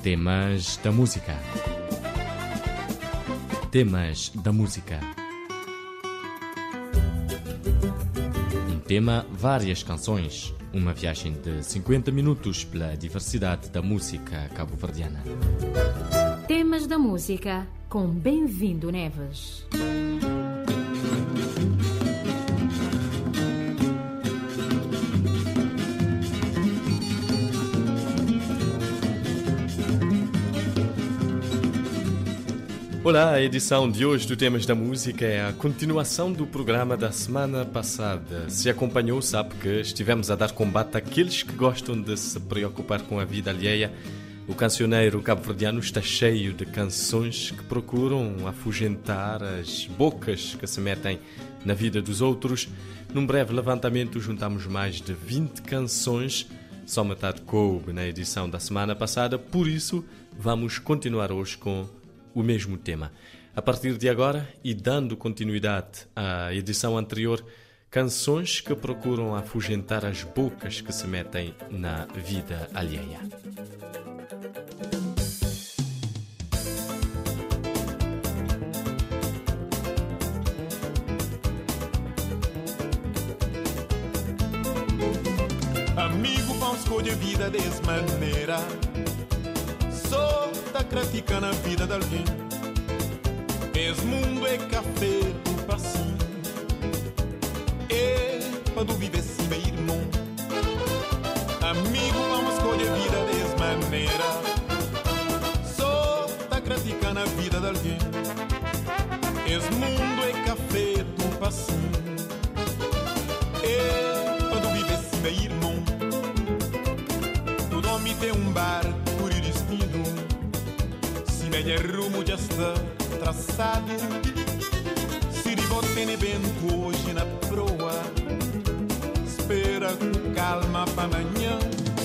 Temas da música. Temas da música. Um tema, várias canções. Uma viagem de 50 minutos pela diversidade da música cabo-verdiana. Temas da música com Bem-vindo Neves. Olá, a edição de hoje do Temas da Música é a continuação do programa da semana passada. Se acompanhou, sabe que estivemos a dar combate àqueles que gostam de se preocupar com a vida alheia. O cancioneiro cabo-verdiano está cheio de canções que procuram afugentar as bocas que se metem na vida dos outros. Num breve levantamento, juntamos mais de 20 canções. Só metade coube na edição da semana passada, por isso vamos continuar hoje com o mesmo tema. A partir de agora, e dando continuidade à edição anterior, canções que procuram afugentar as bocas que se metem na vida alheia. Amigo, pão escolhe a vida dessa maneira. Só tá criticando a vida de alguém. Esse mundo é café do passinho. É para tu viver assim, meu irmão. Amigo, vamos escolher a vida dessa maneira. Só tá criticando a vida de alguém. Esse mundo é café do passinho. É para tu viver assim, meu irmão. Tu dorme tem um bar por ir destino. Se melhor rumo já está traçado. Se de você nem vento hoje na proa, espera com calma para amanhã.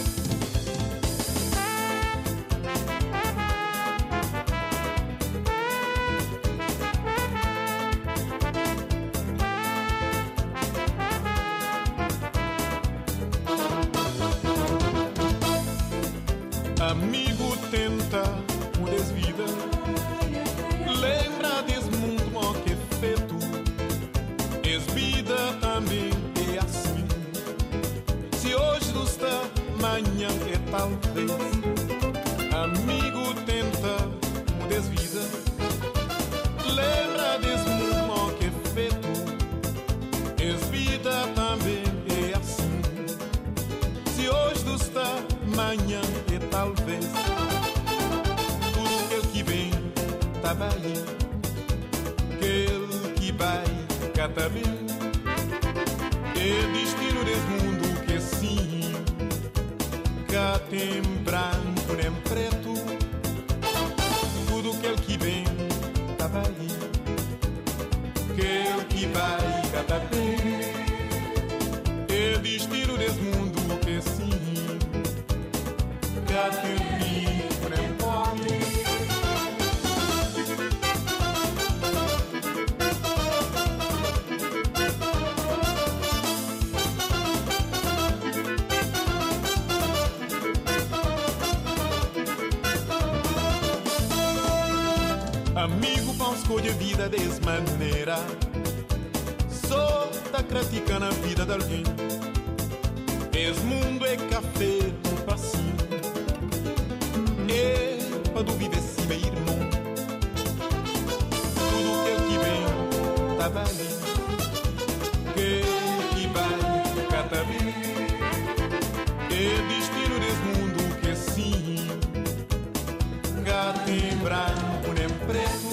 Amigo, tenta mudar as vidas. Lembra desse mundo mal que é feito. Essa vida também é assim. Se hoje não está, amanhã é talvez. Amigo, tenta mudar as vidas. Lembra desse mundo mal que é feito. Essa vida também é assim. Se hoje não está, amanhã é talvez. Tudo aquele que vem tá bem, aquele que vai cá tá bem. É destino desse mundo que é assim. Cá tem branco nem preto. Tudo aquele que vem tá bem, aquele que vai cá tá bem. É destino desse mundo que é assim. Cá tem rico nem pobre. Amigo, vão escolher a vida dessa maneira. Só tá criticando a vida de alguém. Esse mundo é café do passinho. É para tu viver assim, meu irmão. Tudo que vem tá bem. Que vai cá tá bem. É destino desse mundo que assim. Cá tem branco nem preto.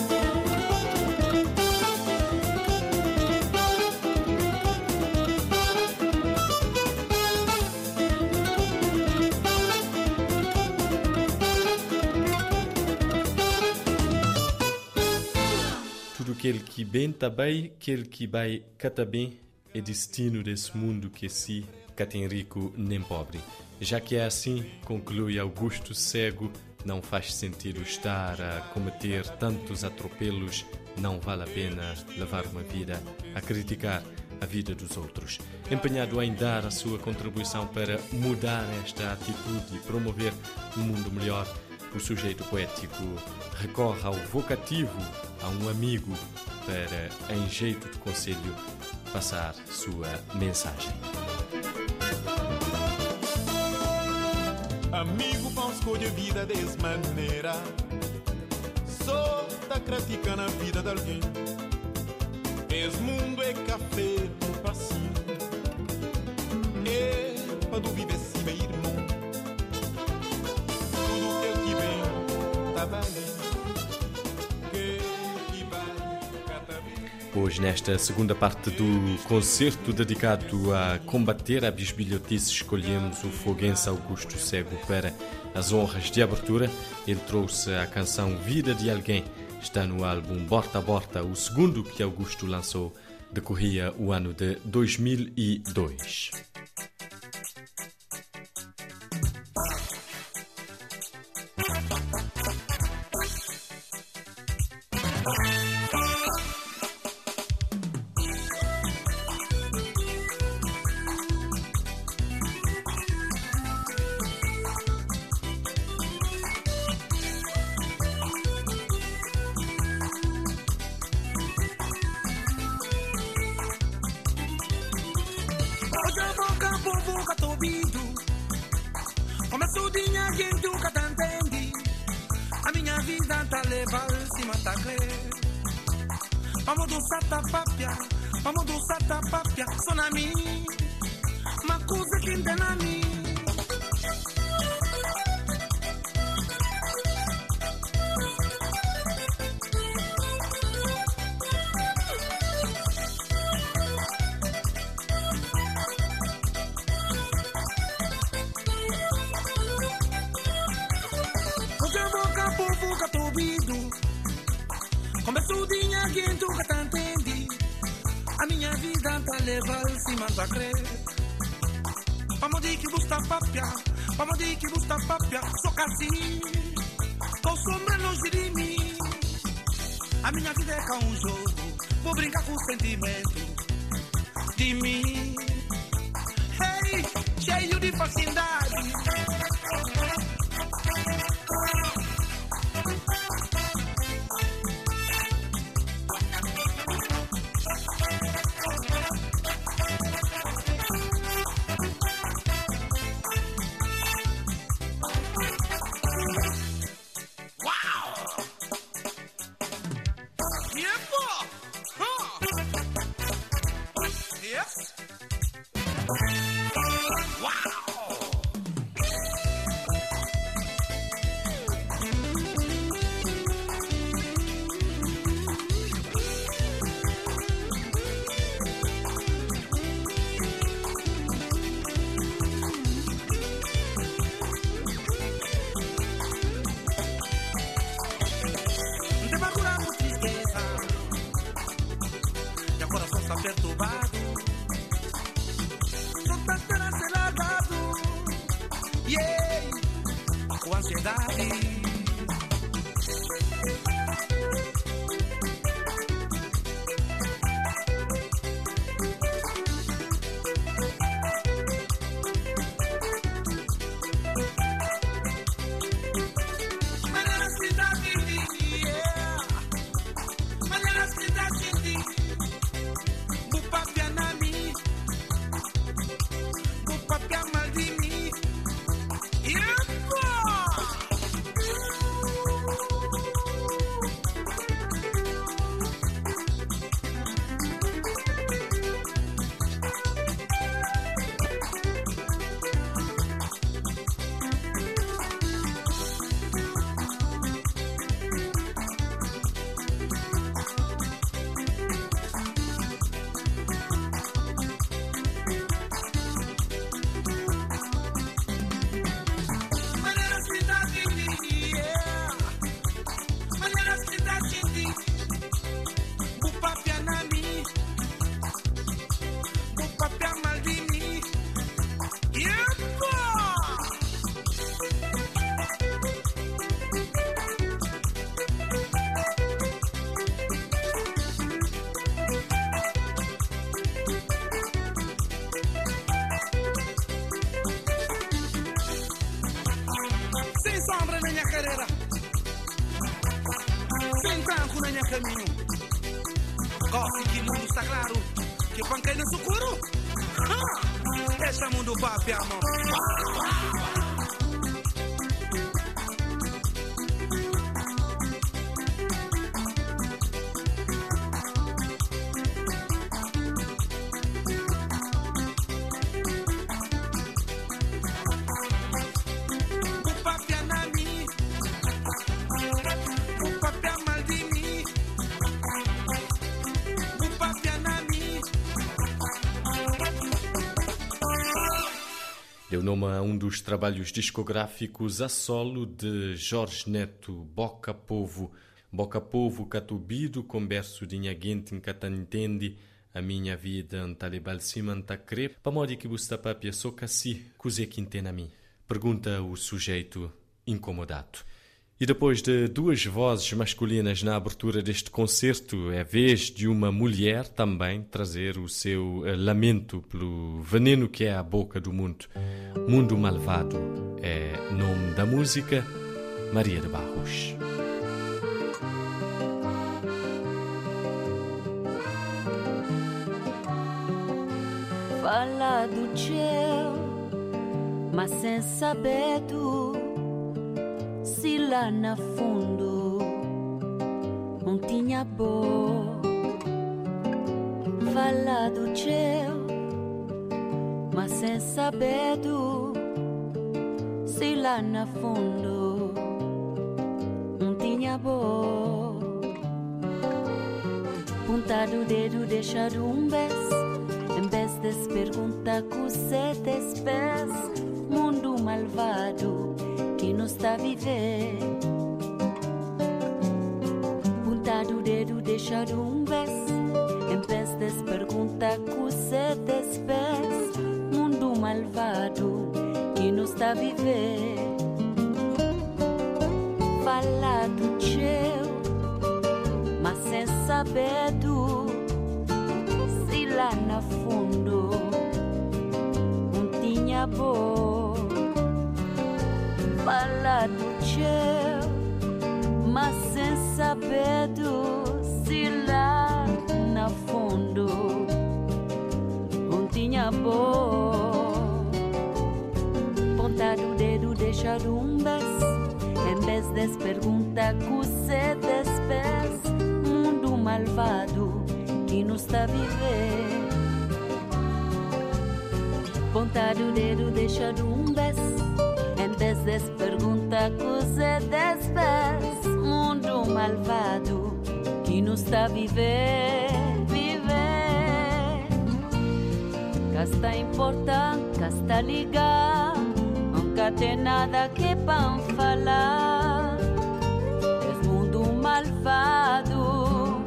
Tudo aquele que bem tá bem, aquele que vai cá tá bem, é destino desse mundo que se cá tem rico nem pobre. Já que é assim, conclui Augusto Cego, não faz sentido estar a cometer tantos atropelos, não vale a pena levar uma vida a criticar a vida dos outros. Empenhado em dar a sua contribuição para mudar esta atitude e promover um mundo melhor, o sujeito poético recorre ao vocativo, a um amigo, para, em jeito de conselho, passar sua mensagem. Amigo, pão escolhe vida dessa maneira. Só tá criticando a vida de alguém. Esse mundo é café no passinho. É pra dúvida se meu irmão. Tudo que vem tá bem. Hoje, nesta segunda parte do concerto dedicado a combater a bisbilhotice, escolhemos o foguense Augusto Cego para as honras de abertura. Ele trouxe a canção Vida de Alguém. Está no álbum Borta a Borta, o segundo que Augusto lançou, decorria o ano de 2002. Vamos do sata papia, só na mim, uma coisa que ainda na mim. Hoje eu vou cá, povo, cá tô ouvido. Começou o dia que tu cá tá entende. A minha vida tá levando cima da crê. Vamos dizer que gusta papia, vamos dizer que gusta papia. Só que assim, com sombra longe de mim. A minha vida é cá um jogo, vou brincar com o sentimento de mim. Hey, cheio de facilidade. Perturbado, só tá esperando ser largado, yeah, com ansiedade. nem tanto na minha caminho. Corre que mundo está claro, que panquei no sucuro. Deixa mundo papi, amor. Deu nome a um dos trabalhos discográficos a solo de Jorge Neto, Boca Povo. Boca Povo catubido, converso de Nhaguente em Catantendi, a minha vida em Talibal Simanta Cre, para modo que você papia só cassi, coze que entende a mim. Pergunta o sujeito incomodado. E depois de duas vozes masculinas na abertura deste concerto, é vez de uma mulher também trazer o seu lamento pelo veneno que é a boca do mundo. Mundo Malvado é nome da música, Maria de Barros. Fala do céu, mas sem saber tu. Se lá na fundo não tinha boa, fala do céu, mas sem saber do. Se lá na fundo não tinha boa, ponta do dedo deixado beijo, em vez de perguntar que você despes, mundo malvado que não está a viver. Ponta do dedo deixado beijo, em vez de perguntar que você despes, mundo malvado que não está a viver. Fala do céu, mas sem saber do. Se lá na fundo não tinha boa. Fala do céu, mas sem saber do. Se lá na fundo não tinha boa. Ponta do dedo deixado beijo, em vez de perguntar que você despes, mundo malvado que não está a viver. Ponta do dedo deixado beijo, em vez de perguntar que você despes, mundo malvado que não está a viver. Viver, cá está importante, cá está ligado, nunca tem nada que para falar. És mundo malvado,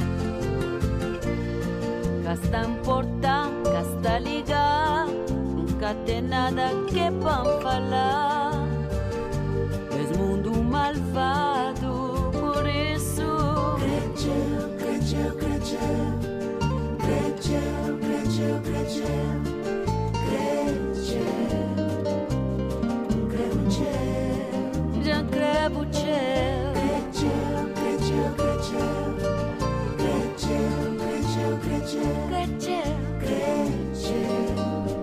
cá está importante, cá está ligado, nunca tem nada que para falar. És mundo malvado, por isso creceu, creceu, creceu, creceu, creceu, creceu, creceu, creceu, já crevo céu, creceu, creceu, creceu, creceu, creceu, creceu, creceu.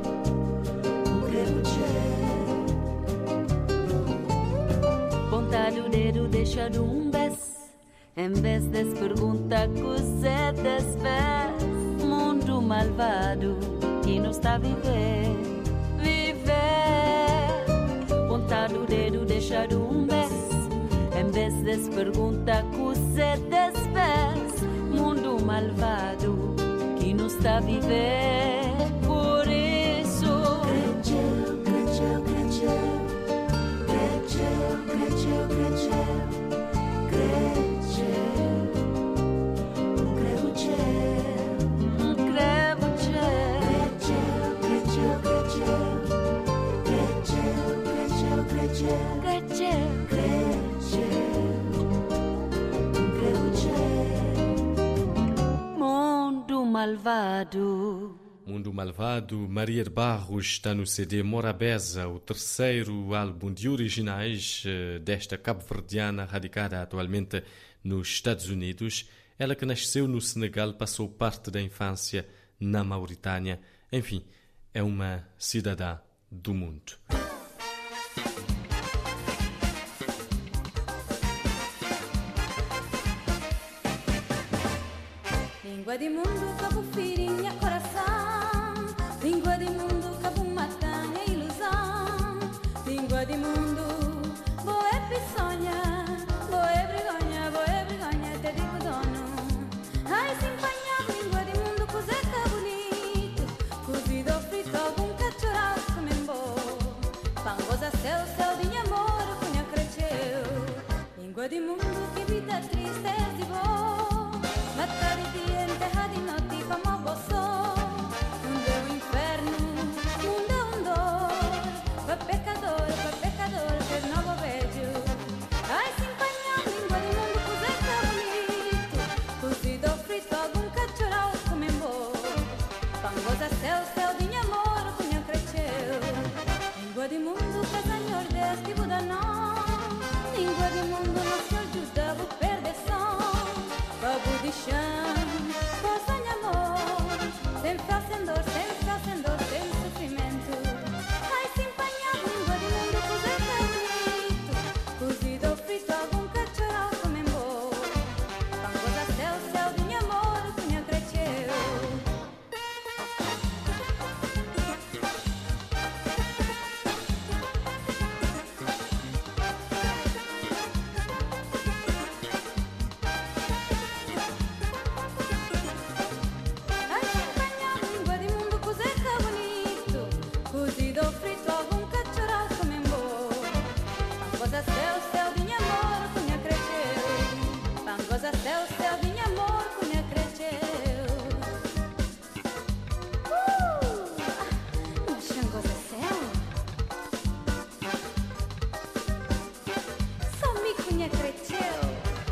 Ponta do dedo deixado beijo, em vez de perguntar que você despes, mundo malvado que não está a viver. Viver, ponta do dedo deixado beijo, em vez de perguntar que você despes, mundo malvado que não está a viver. Por isso creceu, creceu, creceu, creceu, creceu, creceu, mundo malvado Mundo Malvado, Maria de Barros está no CD Morabeza, o terceiro álbum de originais desta cabo-verdiana radicada atualmente nos Estados Unidos. Ela que nasceu no Senegal, passou parte da infância na Mauritânia. Enfim, é uma cidadã do mundo. Língua de mundo, cabo firinha, coração. Língua de mundo, cabo matanha, ilusão. Língua de mundo, boé pisonha. Boé brigonha, te digo dono. Ai, se empanhava, língua de mundo, cozeca bonito. Cozido frito, algum cachoral, comembo. Pangosa, céu de amor, cunha cresceu. Língua de mundo, que vida triste é de boa. Matare di enterra di notti como bosso. Mundo é o inferno, mundo é dor. Para pecador, per novo vejo. Ai, se empanhar, língua de mundo, cozeca bonito. Cozido frito, algum cachoral, comembo. Pangosa, céu de amor, cunha cresceu. Língua de mundo, casa nordeste, Buda não. Língua de mundo, não se ajuda, vou perder som. Babu de chão, força de amor. Sem fé, sem dor, sem sofrimento. Ai, se empanhar, língua de mundo, cozeca bonito. Cozido frito, algum cachoral, comembo. Pangosa, céu de amor, cunha cresceu. Céu de amor, cunha cresceu. Pangosa, céu de amor, cunha cresceu. Mas Xangosa, céu? Só me cunha cresceu.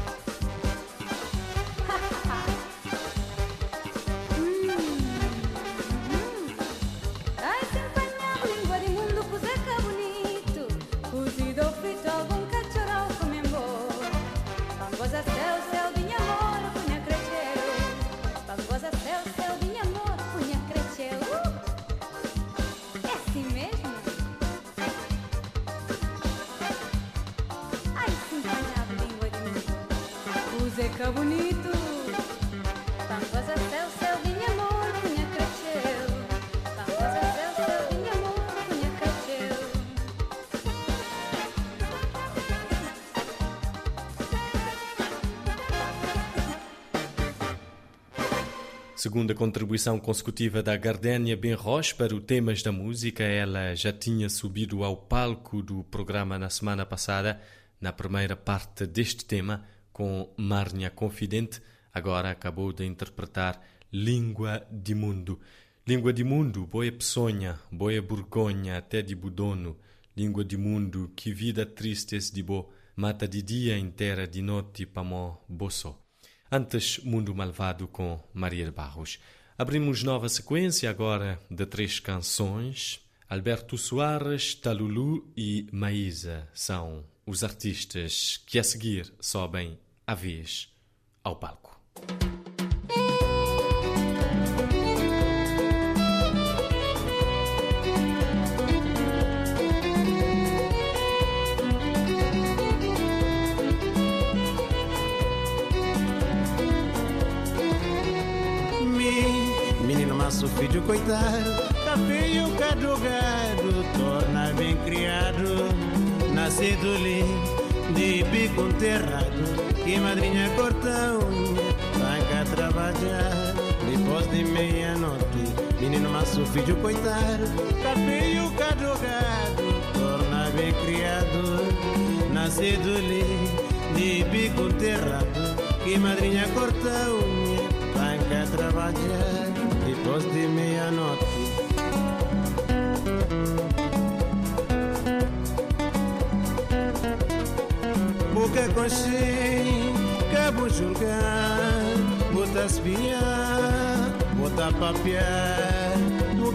Ai, se empanhar, língua de mundo, cozeca bonito. Cozido frito, algum cachoral, comembo. Pangosa, céu de amor, cunha cresceu. Pangosa, céu de amor, cunha cresceu. É assim mesmo? Ai, se empanhar, língua de mundo, cozeca bonito. Pangosa, céu de amor, cunha cresceu. Pangosa, céu de amor, cunha cresceu. Segunda contribuição consecutiva da Gardénia Benroche para o Temas da Música. Ela já tinha subido ao palco do programa na semana passada, na primeira parte deste tema, com Marnia Confidente. Agora acabou de interpretar Língua de Mundo. Língua de Mundo, boia peçonha, boia burgonha, até de budono. Língua de Mundo, que vida triste es de bo, mata de dia inteira, de noite, pamó, boço. Antes, Mundo Malvado com Maria de Barros. Abrimos nova sequência agora de 3 canções. Alberto Soares, Talulu e Maísa são os artistas que a seguir sobem à vez ao palco. Menino maço, filho coitado, tá feio, cadrogado, torna bem criado, nascido lindo, de bico enterrado, que madrinha corta unha, vai cá trabalhar, depois de meia-noite. Menino maço, filho coitado, tá feio, cadrogado, torna bem criado, nascido lindo, de bico enterrado, que madrinha corta unha, vai cá trabalhar, depois de meia-noite. Boca coxinha, cabo julgar, bota espiar, bota papiar,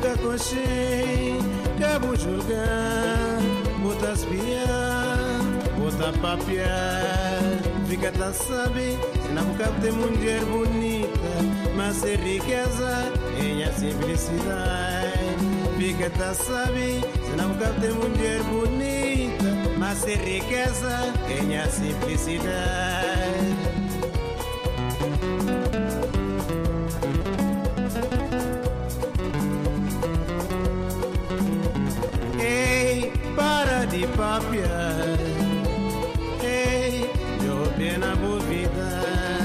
Nunca conchei, cabo julgar, bota espiar, bota papiar. Fica tá sabe, se na boca tem mulher bonita, mas é riqueza em a simplicidade. Fica tá sabe, se na boca tem mulher bonita, mas é riqueza em a simplicidade. Ei, para de papiar. Ei, eu bem na boa vida.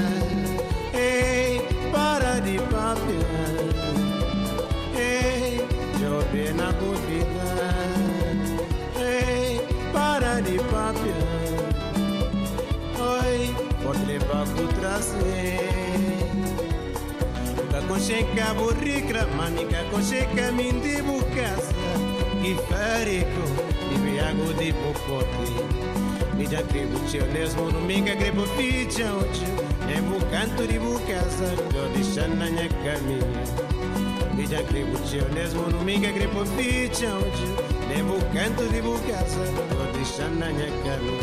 Ei, para de papiar. Ei, eu bem na boa vida. Ei, para de papiar. Oi, pode levar por trazer. Da concheca burrica, manica concheca mindi bucasa. Que farico, e viago de popote. Me já creio mesmo no minha creio ficha hoje. É bucanto de bucasa, eu deixo na minha caminha. Me já creio mesmo no minha creio ficha hoje. É bucanto de bucasa, eu deixo na minha caminha.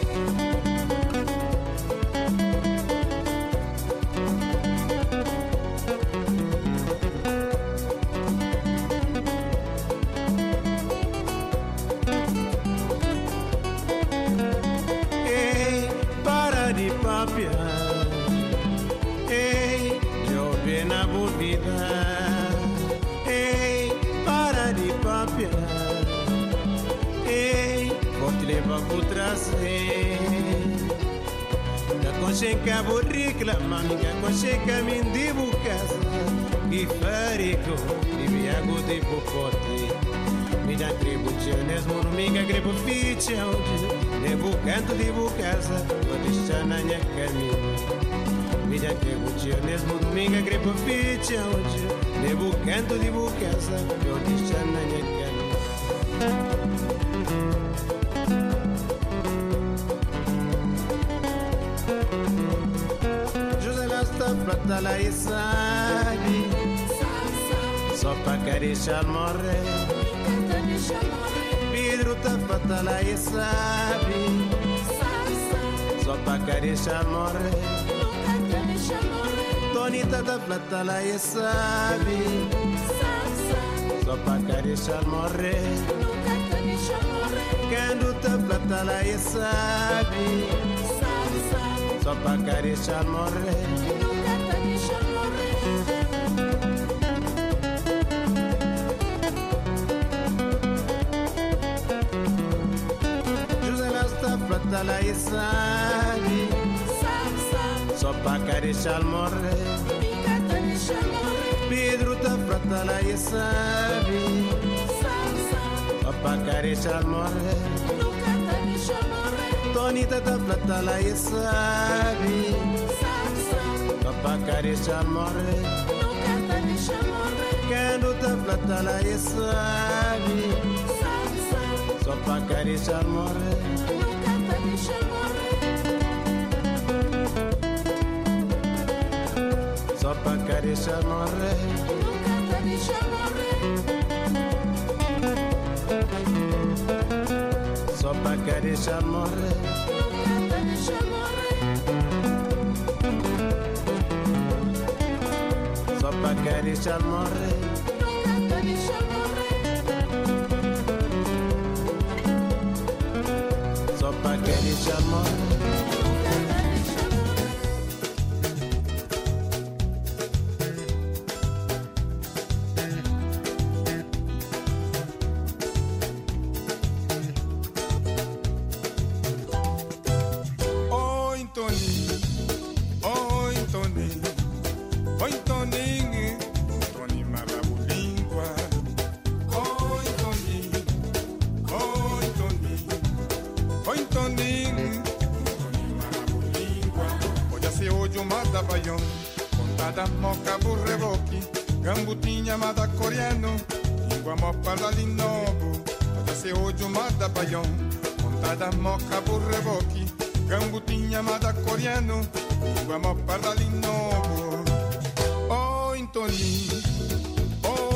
Ei, eu bem na boa vida. Ei, para de papiar. Ei, vou te levar por trazer. Da concheca burrica, manica concheca mindi bucasa. Que farico, e viago de popote. Me dá tributinho mesmo no minha grepo ficha hoje. Levo canto de bucasa, vou deixar na minha caminha. Me dá tributinho mesmo no minha grepo ficha hoje. Levo canto de bucasa, vou deixar na minha caminha. José Lasta plata lá e sabe. Só pra carechar morrer. Pedro tá fatal e sabe. Só pra carechar morrer. Tonita tá fatal e sabe. Só pra carechar morrer. Cando tá fatal e sabe. Só pra carechar morrer. Plata lá e sabe. Só pra carechar morrer. Pedro tá plata lá e sabe. Só pra carechar morrer. Tonita tá plata lá e sabe. Só pra carechar morrer. Cando tá plata lá e sabe. Só pra carechar morrer. Só pra carechar morrer. Só pra carechar morrer. Só pra carechar morrer. Só pra carechar morrer. Contada moca burreboki, gambutinha mada coreano, língua mopa lalinobo, até se hoje mada baião. Contada moca burreboki, gambutinha mada coreano, língua mopa lalinobo. Oh, Intoni, oh, Intoni.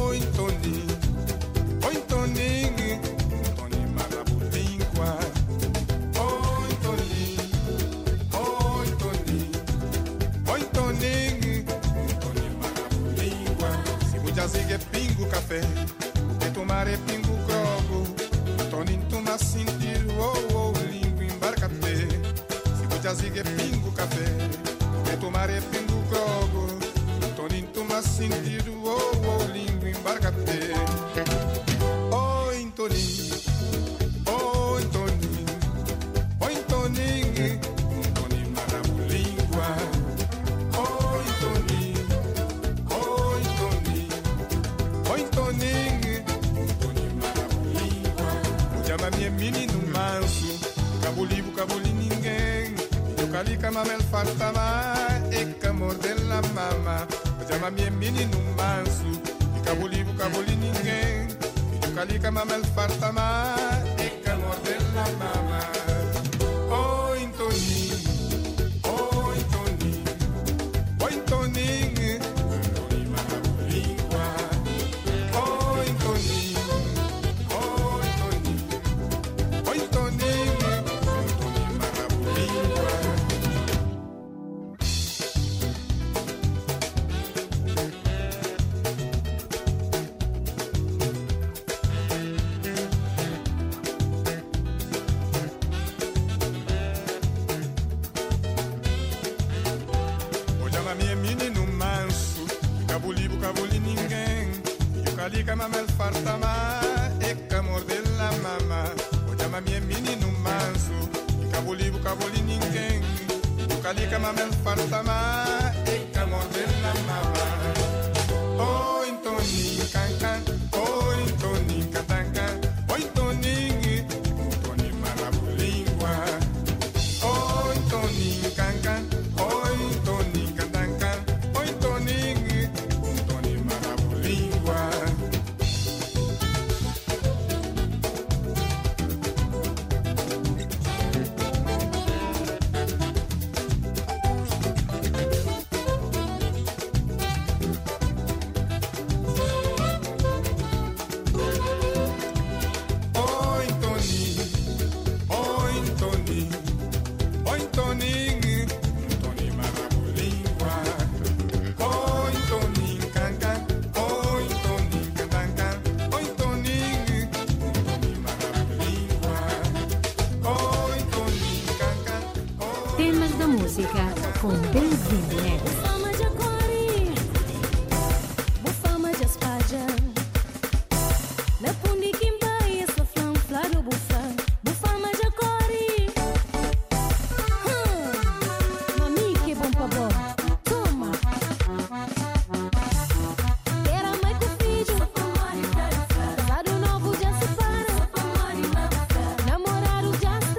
com Bem-vindo Neves.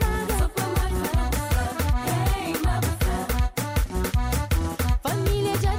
Família já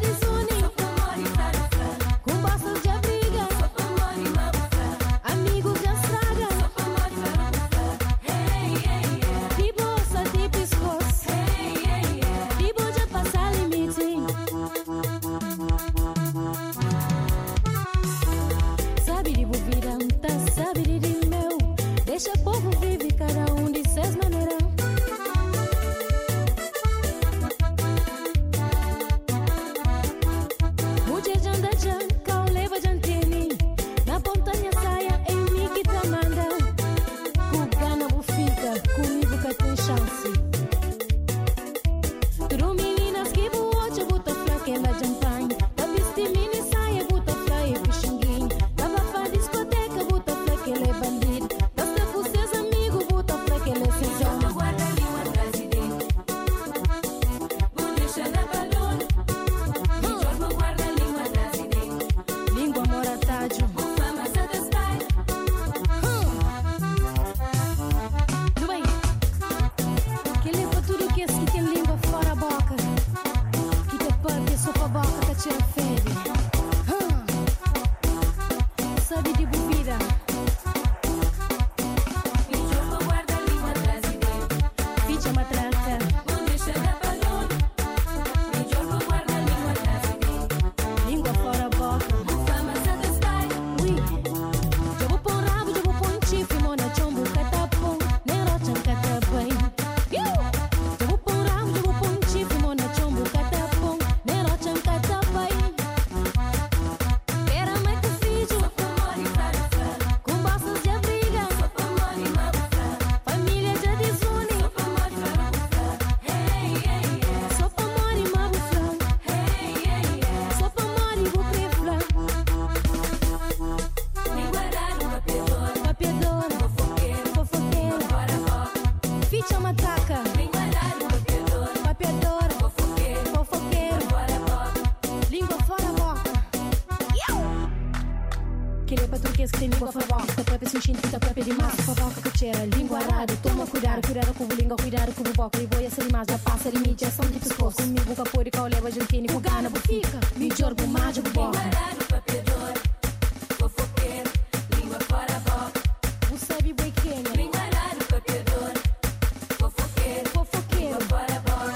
buchera, língua arada. Toma cuidado, cuidado com o língua, cuidado com o boca. E boi essa imagem, a passa limite, é som de pescoço. Comigo, capô de caulé, argentino, com gana, bufica. Me jorgo, mágico, boca. Língua arada, papiador, fofoqueiro, língua fora a boca. Você é boi quênia. Língua arada, papiador, fofoqueiro, língua fora a boca.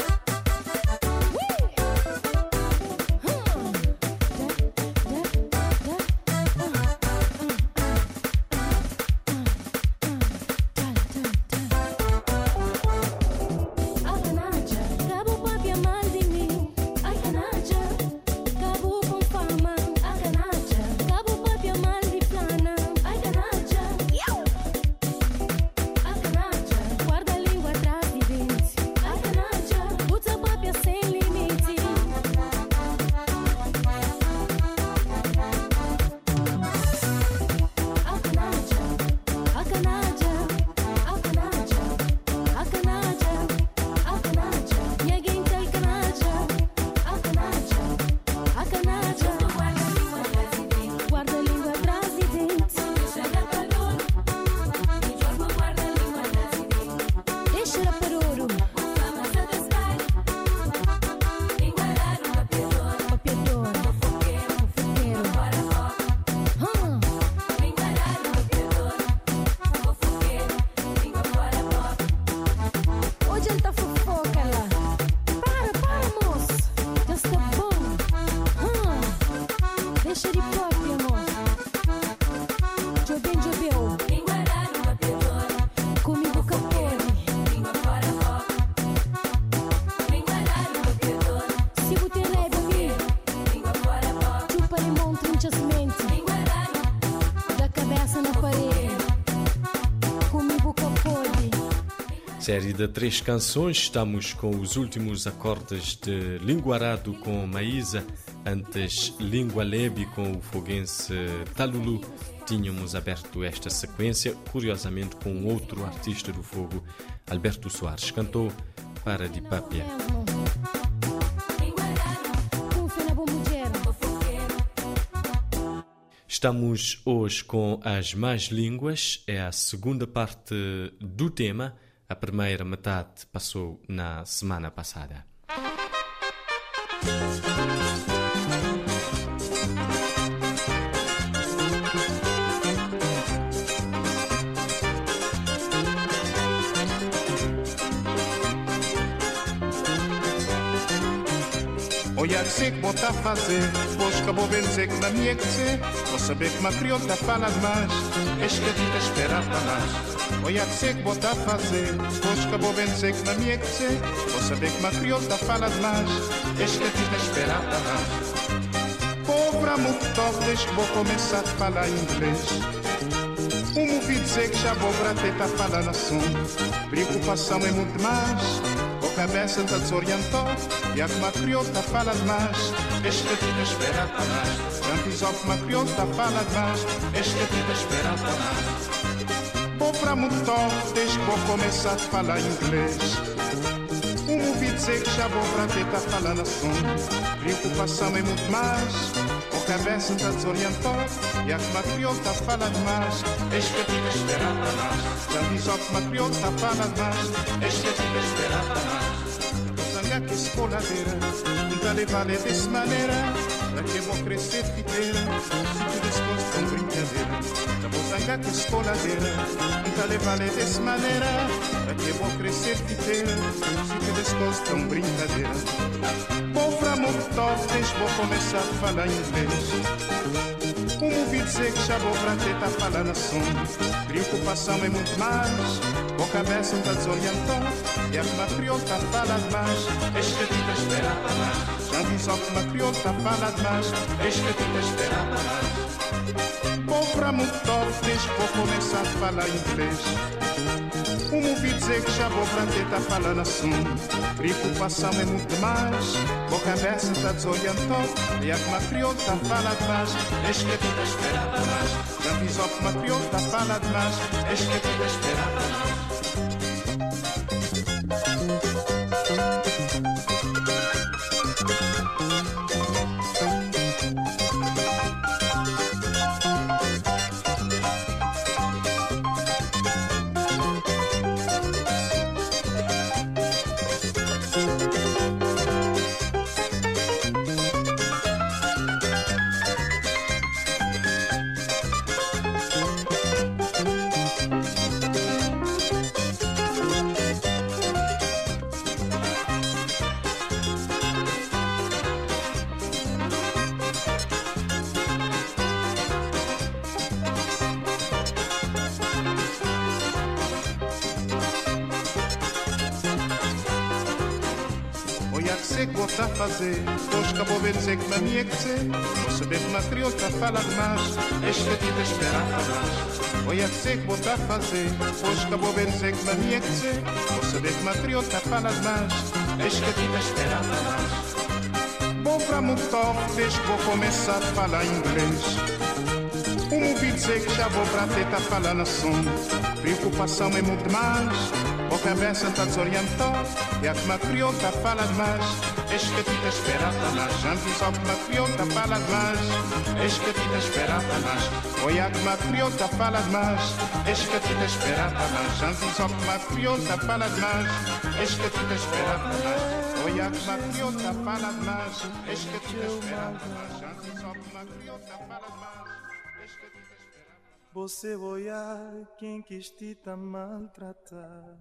Série de 3 canções, estamos com os últimos acordes de Linguarado com Maísa, antes Língua Lebe com o foguense Talulu. Tínhamos aberto esta sequência, curiosamente com outro artista do fogo, Alberto Soares, cantou Para de Pápia. Estamos hoje com As Más Línguas, é a segunda parte do tema. A primeira metade passou na semana passada. Olha que sei que vou tá a fazer, pois acabou bem dizer que na minha que ser. Vou saber que uma criota fala demais, és que a vida espera para nós. Olha que sei que vou tá a fazer, pois acabou bem dizer que na minha que ser. Vou saber que uma criota fala demais, és que a vida espera para nós. Pobre muito top, desde que vou começar a falar inglês. Me ouvi dizer que já vou para tentar falar na som. Preocupação é muito mais. A cabeça está desorientada e a que uma criota fala demais. Este que a vida espera para nós. Antes que uma criota fala demais. Este que a vida espera para nós. Vou para muito top desde que vou começar a falar inglês. Me ouvi dizer que já vou para tentar falar na som. Preocupação é muito mais. A cabeça está desorientada e a que uma criota fala demais. Este que a vida espera para nós. Antes que uma criota fala demais. Este que a vida espera para nós. Que escoladeira, nunca levar-lhe dessa maneira. Daqui eu vou crescer fiteira, se te desgosto com brincadeira. Da botanga que escoladeira, nunca levar-lhe dessa maneira. Daqui eu vou crescer fiteira, se te desgosto com brincadeira. Vou para muito top, desde vou começar a falar inglês. Me ouvi dizer que já vou para tentar falar na som. Preocupação é muito mais. A cabeça está desorientada e a que uma criota fala demais. Este que a vida espera para nós. Já vi só que uma criota fala demais. Este que a vida espera para nós. Vou para muito top, desde que vou começar a falar inglês. Me ouvi dizer que já vou para tentar falar na som. Preocupação é muito mais. A cabeça está desorientada e a que uma criota fala demais. Este que a vida espera para nós. Já vi só que uma criota fala demais. Este que a vida espera para nós. que sei que vou tá fazer. Hoje acabou bem dizer que na minha que sei. Vou saber que na crioula tá falar demais. Este que te esperar para mais. Olha que sei que vou tá fazer. Hoje acabou bem dizer que na minha que sei. Vou saber que na crioula tá falar demais. Este que te esperar para mais. Vou para muito top, desde que vou começar a falar inglês. Ouvi dizer que já vou pra ter tá falando assunto. Preocupação é muito demais. O cabeça tá desorientado. E a que me criou tá fala demais. Este que te espera tá mais. Já me só que me criou tá fala demais. Este que te espera tá mais. Oi, a que me criou tá fala demais. Este que te espera tá mais. Já me só que me criou tá fala demais. Este que te espera tá mais. Oi, a que me criou tá fala demais. Este que te espera tá mais. Já me só que me criou tá fala demais. Você olhar quem quis te maltratar,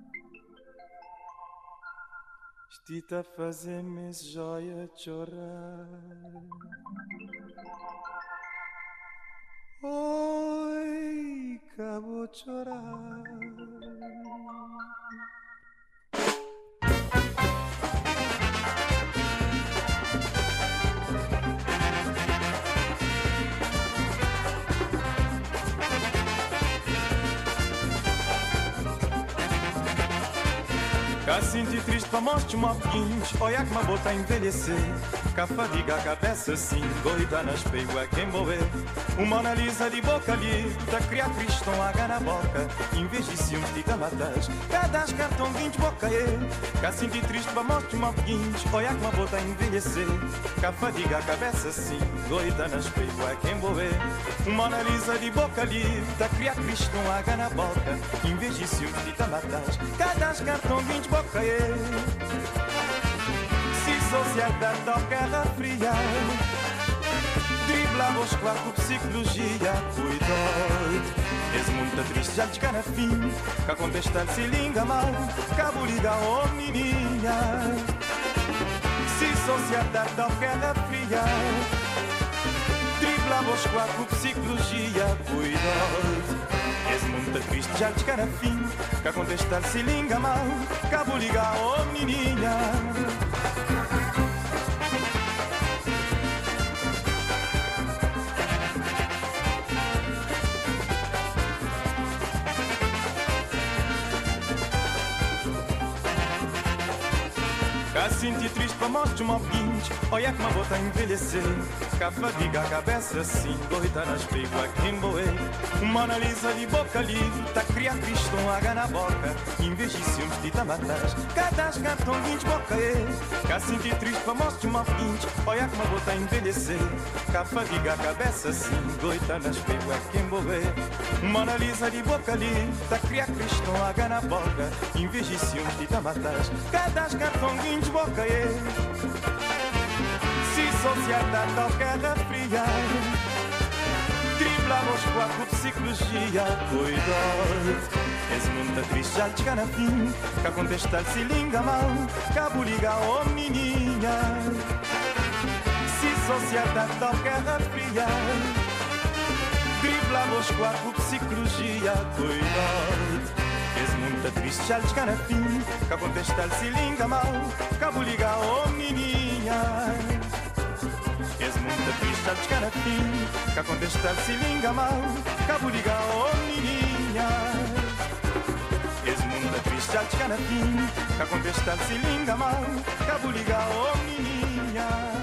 estita fazer-me joia chorar. Oi, acabou de chorar. Cá sinto triste para mostrar uma seguinte. Olha que uma bota a envelhecer. Cá fadiga a cabeça assim. Goita na espelho é quem boer. Uma analisa de boca livre. Da criar cristão água na boca. Em vez de ciúmes de camadas. Cada cartão 20 boca é. Cá sinto triste para mostrar uma seguinte. Olha que uma bota a envelhecer. Cá fadiga a cabeça assim. Goita na espelho é quem boer. Uma analisa de boca livre. Da criar cristão água na boca. Em vez de ciúmes de camadas. Cada cartão 20 boca é. Se sociedade toca a fria, dribla os quatro psicologia, cuidado. És muito triste, já desca na fim. Que a contestante se linga mal, cabo liga oh menina. Se sociedade toca a fria, dribla os quatro psicologia, cuidado. És muito triste, já desca na fim. Que a contestar se linga mal, cabo liga oh menina. Cá sinto triste para mostrar uma pinche. Olha que uma bota a envelhecer. Cá fadiga a cabeça assim. Goita na espelho a quem boer. Uma analisa de boca livre. Tá criar cristão água na boca. Em vez de ciúmes de tamatas. Cada cartão 20 boca é. Cá sinto triste para mostrar uma pinche. Olha que uma bota a envelhecer. Cá fadiga a cabeça assim. Goita na espelho a quem boer. Uma analisa de boca livre. Tá criar cristão água na boca. Em vez de ciúmes de tamatas. Cada cartão 20 boca é. Se sociedade toca a fria, dribla os quatro psicologia, cuidado. És muito triste, já desca na fim. Que a contestar se linga mal, cabo liga oh menina. Se sociedade toca a fria, dribla os quatro psicologia, cuidado. És muito triste, já desca na fim. Que a contestar se linga mal, cabo liga oh menina. És muito triste, já desca na fim. Que a contestar se linga mal, cabo liga oh menina. És muito triste, já desca na fim. Que a contestar se linga mal, cabo liga oh menina.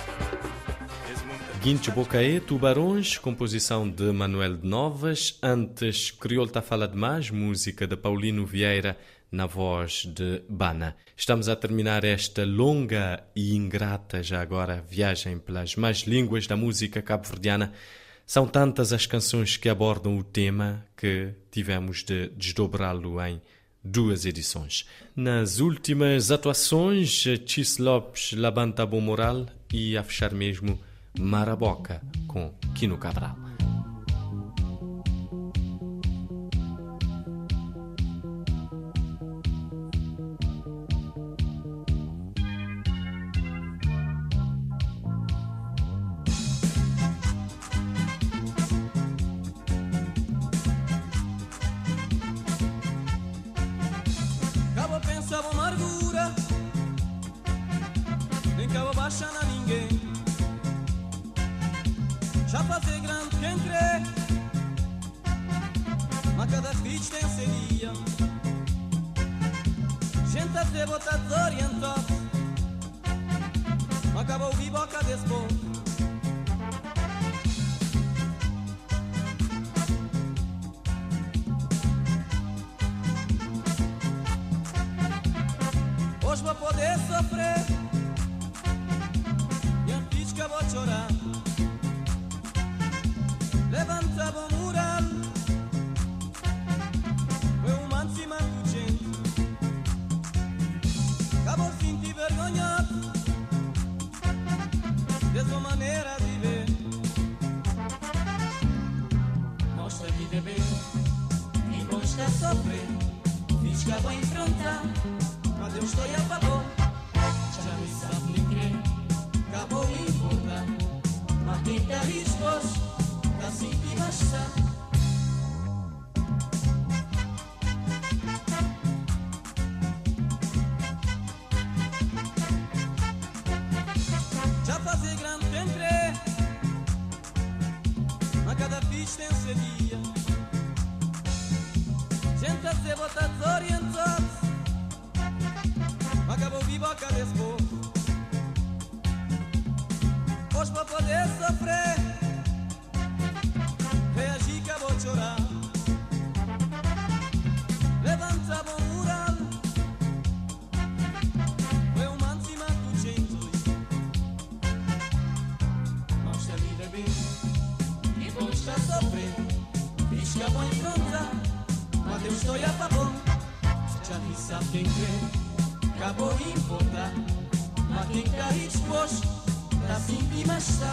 Guincho Bocaé, Tubarões, composição de Manuel de Novas. Antes, Crioulo Tá Fala Demais, música de Paulino Vieira, na voz de Bana. Estamos a terminar esta longa e ingrata, já agora, viagem pelas mais línguas da música cabo-verdiana. São tantas as canções que abordam o tema que tivemos de desdobrá-lo em 2 edições. Nas últimas atuações, Chis Lopes, Labanta Bom Moral e a fechar mesmo Maraboca com Quino Cabral. Cabo pensava amargura acha na ninguém. Já fazer grande quem crê, mas cada filho tem seria. Gente a ser botar desorientado, mas acabou o boca desse povo. Hoje vou poder sofrer e a pisca vou chorar. Levanta bom mural, foi um manto cima do gente. Acabou sentir vergonhado dessa maneira de ver. Mostra a vida bem e bom está a sofrer. Diz que vou enfrentar, mas eu estou a favor. Já me sabe nem crer, acabou de importar. Mas quem está disposto, está sempre basta. Já fazer grande quem crê, mas cada ficha tem seu dia. Gente a ser botar desorientado, acabou vivo a cada esforço. Hoje para poder sofrer, reagir que vou chorar. Levanta bom mural, foi um manto cima do gente. Mostra a vida bem e bom está a sofrer. Diz que vou enfrentar, mas eu estou a favor. Já me sabe quem crê, acabou de importar. Mas quem está disposto, está sempre mais está.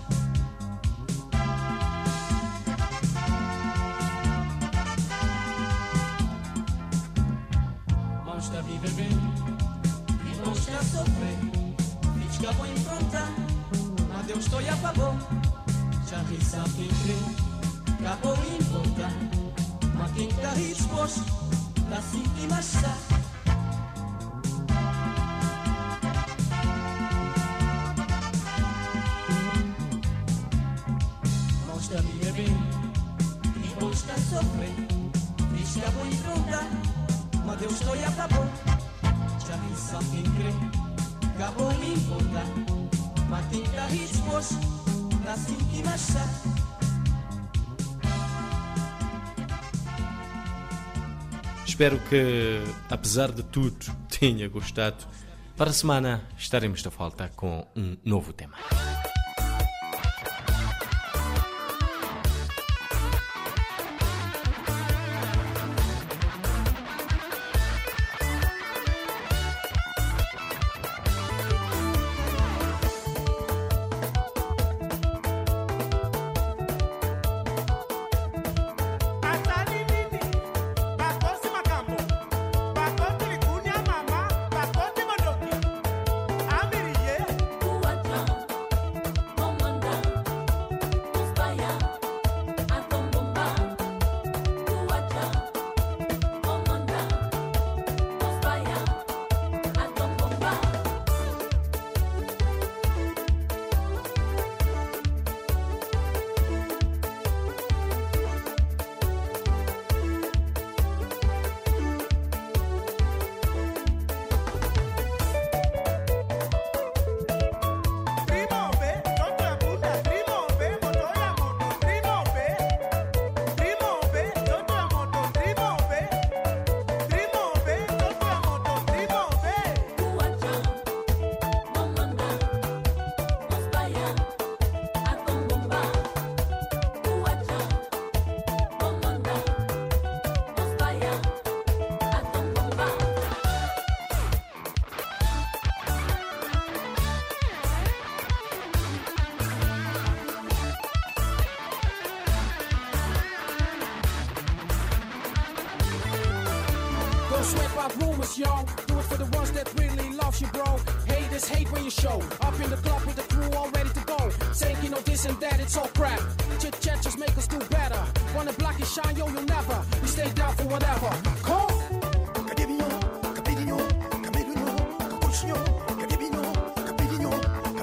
Mostra a viver bem e mostra a sofrer. Diz que vou enfrentar, mas eu estou a favor. Já me sabe quem crê, acabou de importar. Mas quem está disposto, está sempre mais está. Mostra a viver bem e mostra a sofrer. Diz que vou enfrentar, mas eu estou a favor. Já me sabe quem crê, acabou de importar. Mas quem está disposto, está sempre mais está. Espero que, apesar de tudo, tenha gostado. Para a semana estaremos de volta com um novo tema. Sweat by rumors, yo. Do it for the ones that really loves you, bro. Haters hate when you show up in the club with the crew all ready to go. Saying you know this and that, it's all crap. Chit chat just make us do better. Wanna block and shine, yo, you'll never. We stay down for whatever. Come. Cadibino, capidino, capidino, capuchino, cadibino, capidino,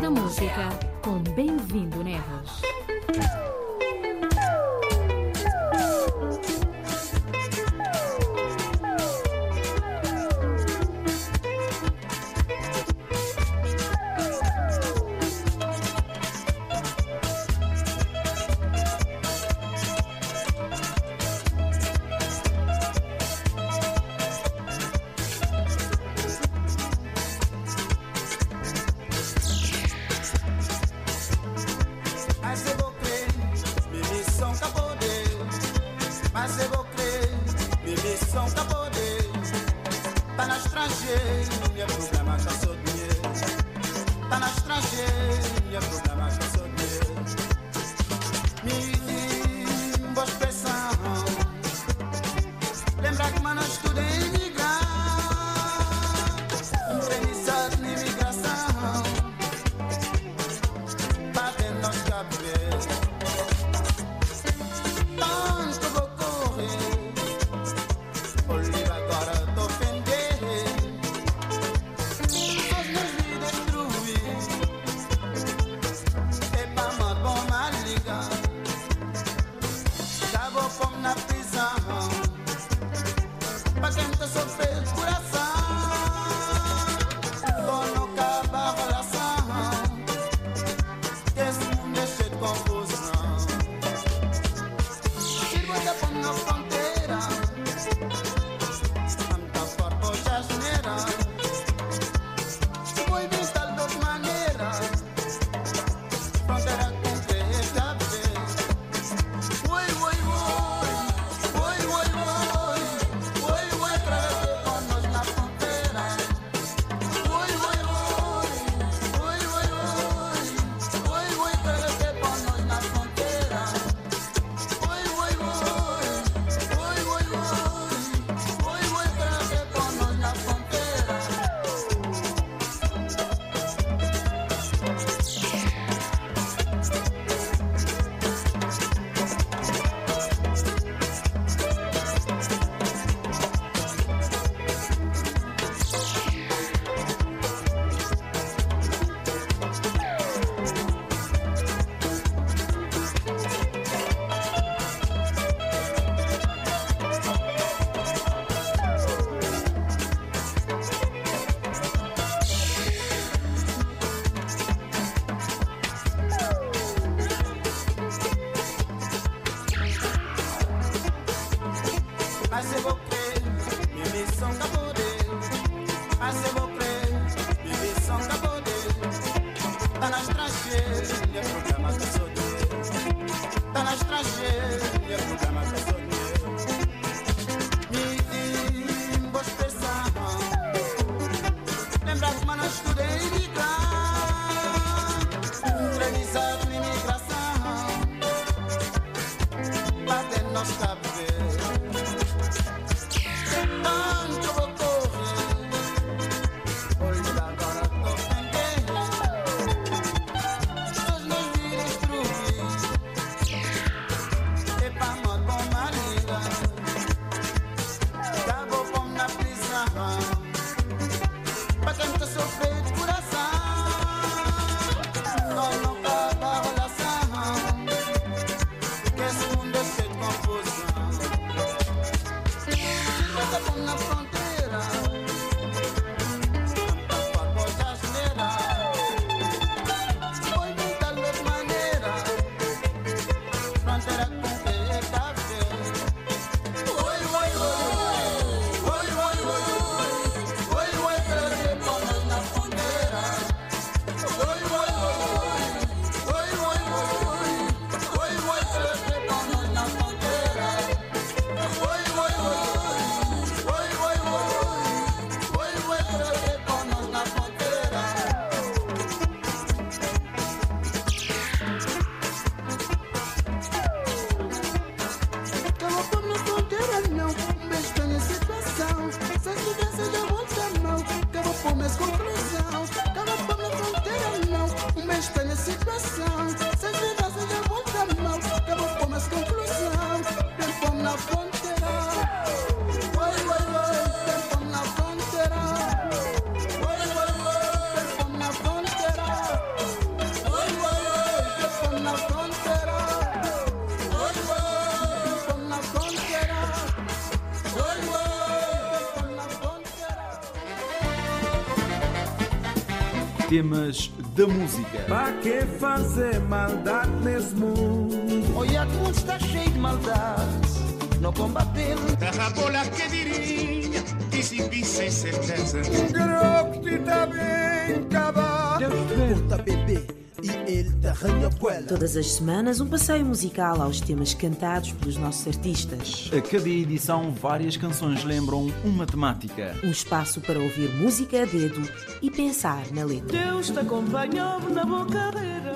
da música com Bem-vindo Neves. temas da música. Pra que fazer maldade nesse mundo? Olha que o mundo está cheio de maldade, não combatendo. Terra bola que diria, disse sem certeza. Creo que está bem acabado. Puta bebê e ele te arranha coela. Todas as semanas um passeio musical aos temas cantados pelos nossos artistas. A cada edição, várias canções lembram uma temática. Um espaço para ouvir música a dedo e pensar na letra. Deus te acompanhou na bocadeira.